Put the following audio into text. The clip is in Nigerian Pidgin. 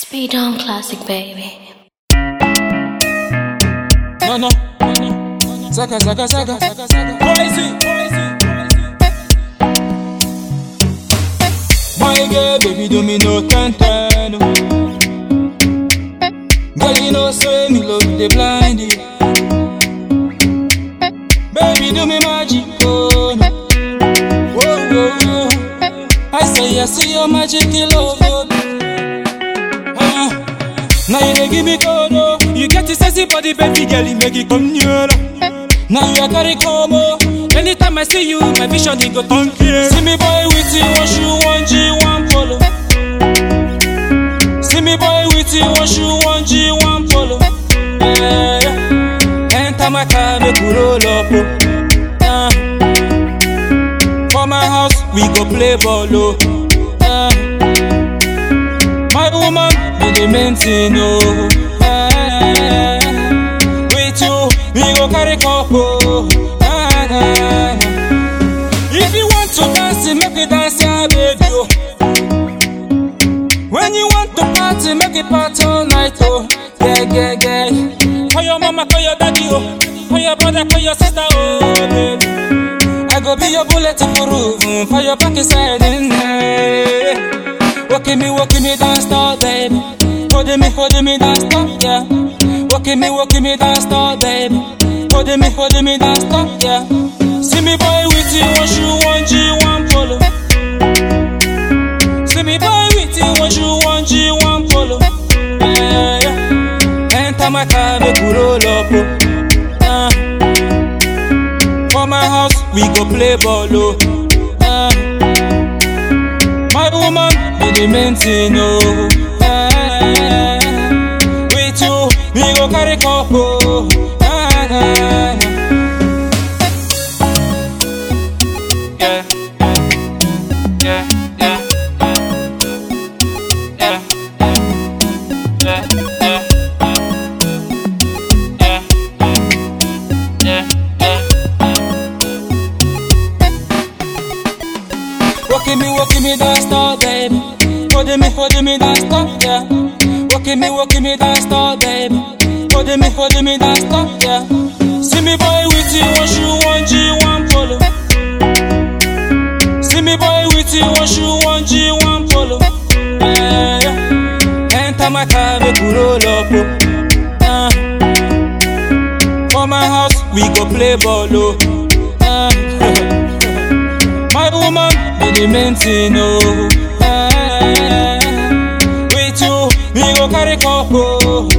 Speed on classic, baby. No. Zaga. Crazy. My girl, baby, do me no 10-10. Girl, you know, say me love the blind. Baby, do me magic, oh no. Whoa. I say, I see your magic, you love you. Now you dey give me code, oh. You get this sexy body, baby girl, you make it come near. Now you carry come, oh. Anytime I see you, my vision it go turn clear. See me boy with you, one shoe, one G, one polo. See me boy with you, one shoe, one G, one polo. Yeah. Enter my car, make we roll up, oh. For my house, we go play ball, oh. My woman, be the main thing, oh. With you, we go carry couple. If you want to dance, make it dance, yeah, baby, oh. When you want to party, make it party all night, oh. Yeah. Call your mama, call your daddy, oh. Call your brother, call your sister, oh, baby. I go be your bulletproof for your back side in there. Walking me dance stop, baby. Holding me dance stop, yeah. Walking me dance stop, baby. Holding me dance stop, yeah. See me boy with you, one shoe, one G, one polo. See me boy with you, one shoe, one G, one polo. Yeah. Enter my car, make we roll up, oh. For my house, we go play ball, oh. My woman, be the main thing, oh. With you, we go carry couple. Walking me dance stop, baby. Holding me dance stop, yeah. Walking me dance stop, baby. Holding me dance stop, yeah. See me boy with you, one shoe, one G, one polo. See me boy with you, one shoe, one G, one polo. Yeah. Enter my car, make we roll up, oh. For my house, we go play ball, oh. My woman, be the main thing, oh. With you, we go carry couple.